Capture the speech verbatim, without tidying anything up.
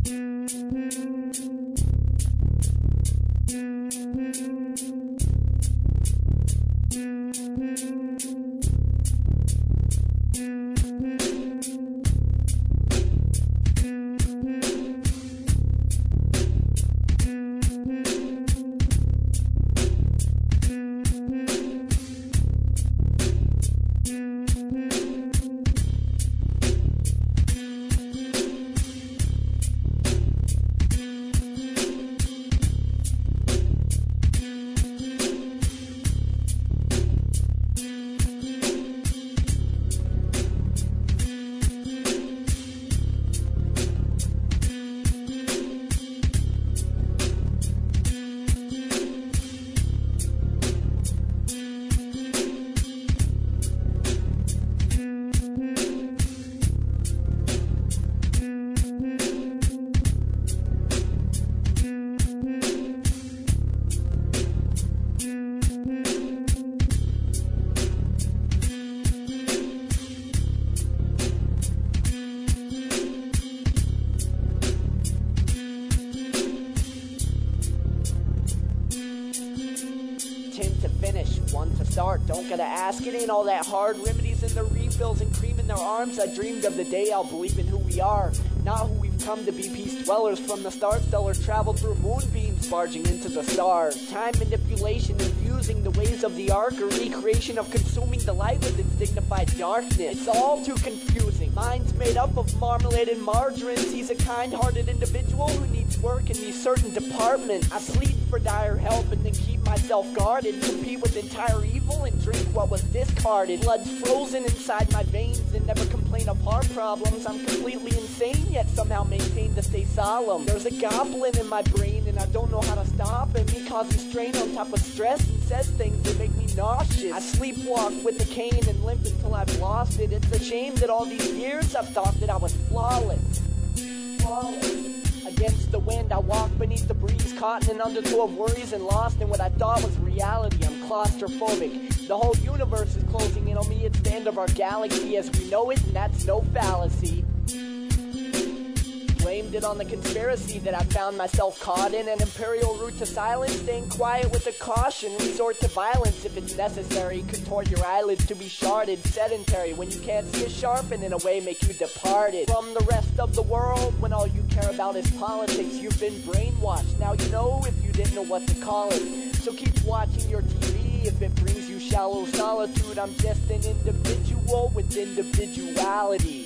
One to start, don't gotta ask, it ain't all that hard. Remedies in the refills and cream in their arms. I dreamed of the day I'll believe in who we are, not who we've come to be. Peace dwellers from the star stellar, travel through moonbeams, barging into the stars. Time manipulation, infusing the ways of the ark, a recreation of consuming the light with its dignified darkness. It's all too confusing. Mind's made up of marmalade and margarines. He's a kind-hearted individual who needs work in these certain departments. I plead for dire help and then keep myself guarded, compete with entire evil and drink what was discarded. Blood's frozen inside my veins and never complain of heart problems. I'm completely insane yet somehow maintain to stay solemn. There's a goblin in my brain and I don't know how to stop it. Me causing strain on top of stress and says things that make me nauseous. I sleepwalk with a cane and limp until I've lost it. It's a shame that all these years I've thought that I was flawless. Flawless. Against the wind, I walk beneath the breeze, caught in an undertow of worries and lost in what I thought was reality. I'm claustrophobic. The whole universe is closing in on me. It's the end of our galaxy as we know it, and that's no fallacy. Blamed it on the conspiracy that I found myself caught in, an imperial route to silence, staying quiet with a caution, resort to violence if it's necessary, contort your eyelids to be sharded, sedentary when you can't see a sharp and in a way make you departed from the rest of the world. When all you care about is politics, you've been brainwashed. Now you know if you didn't know what to call it, so keep watching your T V if it brings you shallow solitude. I'm just an individual with individuality.